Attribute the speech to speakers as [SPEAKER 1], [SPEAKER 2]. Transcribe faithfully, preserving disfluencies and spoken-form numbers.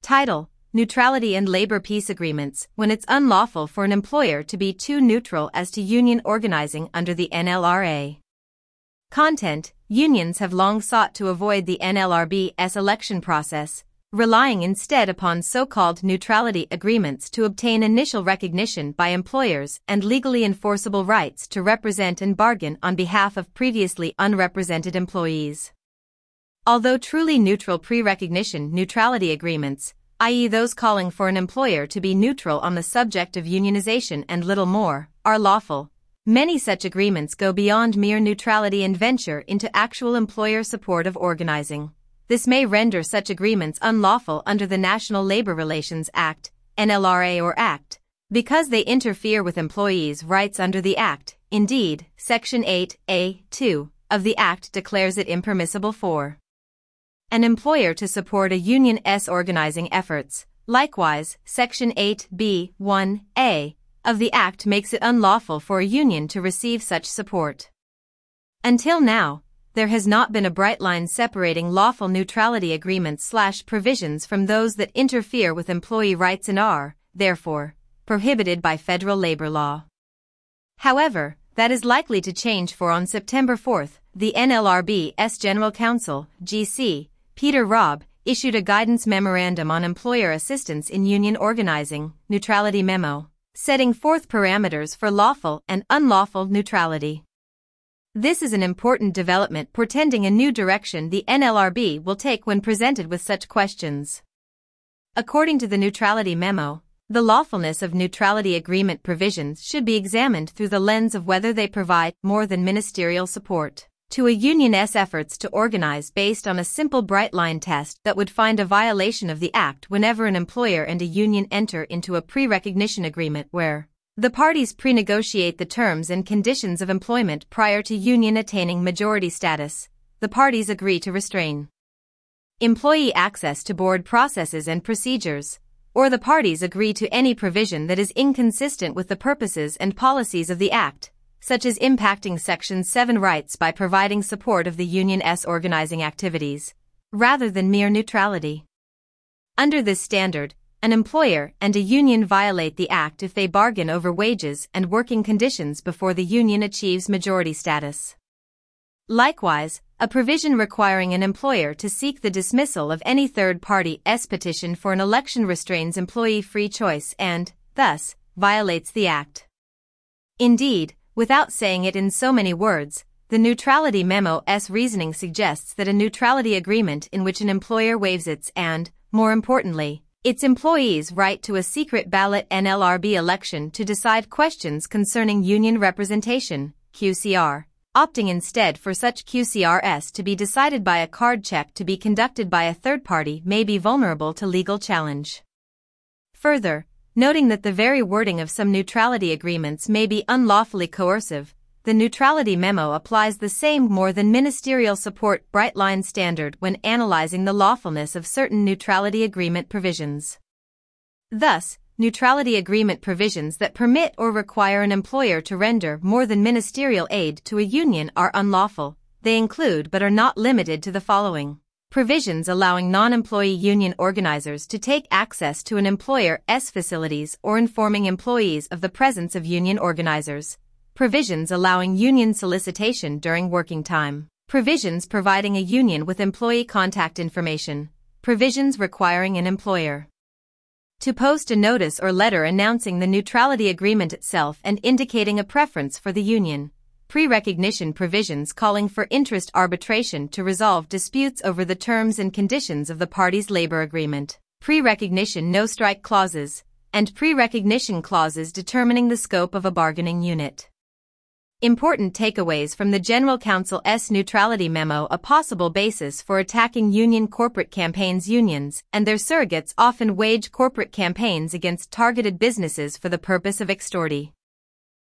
[SPEAKER 1] Title: Neutrality and Labor Peace Agreements, when it's unlawful for an employer to be too neutral as to union organizing under the N L R A. Content: Unions have long sought to avoid the N L R B's election process, relying instead upon so-called neutrality agreements to obtain initial recognition by employers and legally enforceable rights to represent and bargain on behalf of previously unrepresented employees. Although truly neutral pre-recognition neutrality agreements, that is those calling for an employer to be neutral on the subject of unionization and little more, are lawful, many such agreements go beyond mere neutrality and venture into actual employer support of organizing. This may render such agreements unlawful under the National Labor Relations Act, N L R A or Act, because they interfere with employees' rights under the Act. Indeed, Section eight A two of the Act declares it impermissible for an employer to support a union's organizing efforts. Likewise, Section eight B one A of the Act makes it unlawful for a union to receive such support. Until now, there has not been a bright line separating lawful neutrality agreements slash provisions from those that interfere with employee rights and are, therefore, prohibited by federal labor law. However, that is likely to change, for on September fourth, the N L R B's General Counsel, G C, Peter Robb, issued a guidance memorandum on employer assistance in union organizing, Neutrality Memo, setting forth parameters for lawful and unlawful neutrality. This is an important development portending a new direction the N L R B will take when presented with such questions. According to the Neutrality Memo, the lawfulness of neutrality agreement provisions should be examined through the lens of whether they provide more than ministerial support to a union's efforts to organize based on a simple bright-line test that would find a violation of the Act whenever an employer and a union enter into a pre-recognition agreement where the parties pre-negotiate the terms and conditions of employment prior to union attaining majority status. The parties agree to restrain employee access to board processes and procedures, or the parties agree to any provision that is inconsistent with the purposes and policies of the Act, such as impacting Section seven rights by providing support of the union's organizing activities, rather than mere neutrality. Under this standard, an employer and a union violate the Act if they bargain over wages and working conditions before the union achieves majority status. Likewise, a provision requiring an employer to seek the dismissal of any third party's petition for an election restrains employee free choice and, thus, violates the Act. Indeed, without saying it in so many words, the Neutrality Memo's reasoning suggests that a neutrality agreement in which an employer waives its and, more importantly, its employees' right to a secret ballot N L R B election to decide questions concerning union representation, Q C R, opting instead for such Q C Rs to be decided by a card check to be conducted by a third party may be vulnerable to legal challenge. Further, noting that the very wording of some neutrality agreements may be unlawfully coercive, the Neutrality Memo applies the same more than ministerial support bright-line standard when analyzing the lawfulness of certain neutrality agreement provisions. Thus, neutrality agreement provisions that permit or require an employer to render more than ministerial aid to a union are unlawful. They include but are not limited to the following: provisions allowing non-employee union organizers to take access to an employer's facilities or informing employees of the presence of union organizers, provisions allowing union solicitation during working time, provisions providing a union with employee contact information, provisions requiring an employer to post a notice or letter announcing the neutrality agreement itself and indicating a preference for the union, pre-recognition provisions calling for interest arbitration to resolve disputes over the terms and conditions of the parties' labor agreement, pre-recognition no-strike clauses, and pre-recognition clauses determining the scope of a bargaining unit. Important takeaways from the General Counsel's Neutrality Memo: a possible basis for attacking union corporate campaigns. Unions and their surrogates often wage corporate campaigns against targeted businesses for the purpose of extorting